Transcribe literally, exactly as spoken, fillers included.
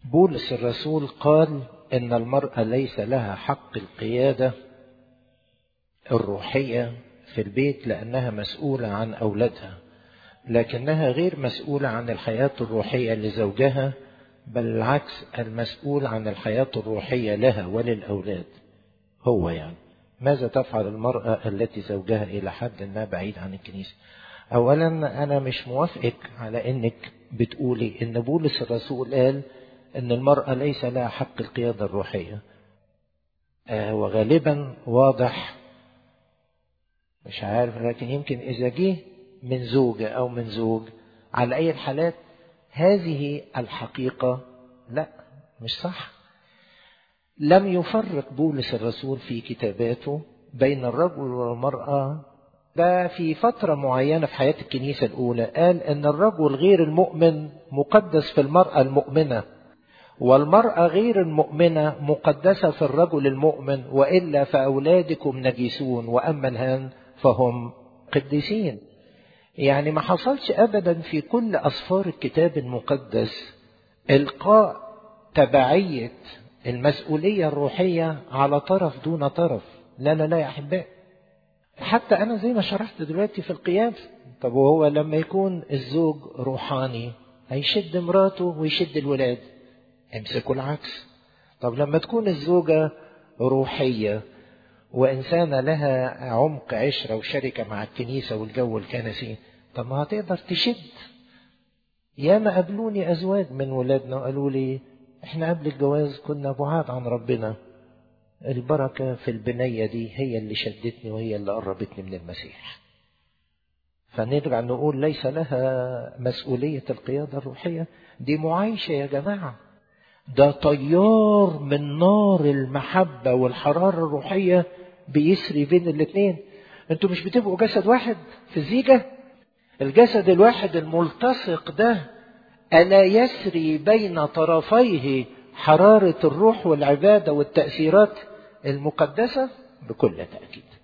بولس الرسول قال إن المرأة ليس لها حق القيادة الروحية في البيت لأنها مسؤولة عن أولادها، لكنها غير مسؤولة عن الحياة الروحية لزوجها، بل العكس، المسؤول عن الحياة الروحية لها وللأولاد هو. يعني ماذا تفعل المرأة التي زوجها إلى حد ما بعيد عن الكنيسة؟ أولا أنا مش موافقك على أنك بتقولي أن بولس الرسول قال أن المرأة ليس لها حق القيادة الروحية. آه وغالبا واضح، مش عارف، لكن يمكن إذا جه من زوجة أو من زوج، على أي الحالات هذه الحقيقة لا، مش صح. لم يفرق بولس الرسول في كتاباته بين الرجل والمرأة. ده في فترة معينة في حياة الكنيسة الأولى قال أن الرجل غير المؤمن مقدس في المرأة المؤمنة، والمرأة غير المؤمنة مقدسة في الرجل المؤمن، وإلا فأولادكم نجسون وأما الهان فهم قديسين. يعني ما حصلش أبدا في كل أسفار الكتاب المقدس إلقاء تبعية المسؤولية الروحية على طرف دون طرف. لا لا لا يا أحباء، حتى أنا زي ما شرحت دلوقتي في القيام. طب وهو لما يكون الزوج روحاني هيشد مراته ويشد الولاد، امسكوا العكس. طب لما تكون الزوجة روحية وإنسانة لها عمق عشرة وشركة مع الكنيسة والجو الكنسي، طب ما هتقدر تشد. ياما قابلوني أزواج من ولادنا وقالوا لي احنا قبل الجواز كنا بعاد عن ربنا، البركة في البنية دي هي اللي شدتني وهي اللي قربتني من المسيح. فنرجع نقول ليس لها مسؤولية القيادة الروحية، دي معايشة يا جماعة. ده طيار من نار المحبة والحرارة الروحية بيسري بين الاثنين. انتوا مش بتبقوا جسد واحد في الزيجة؟ الجسد الواحد الملتصق ده ألا يسري بين طرفيه حرارة الروح والعبادة والتأثيرات المقدسة؟ بكل تأكيد.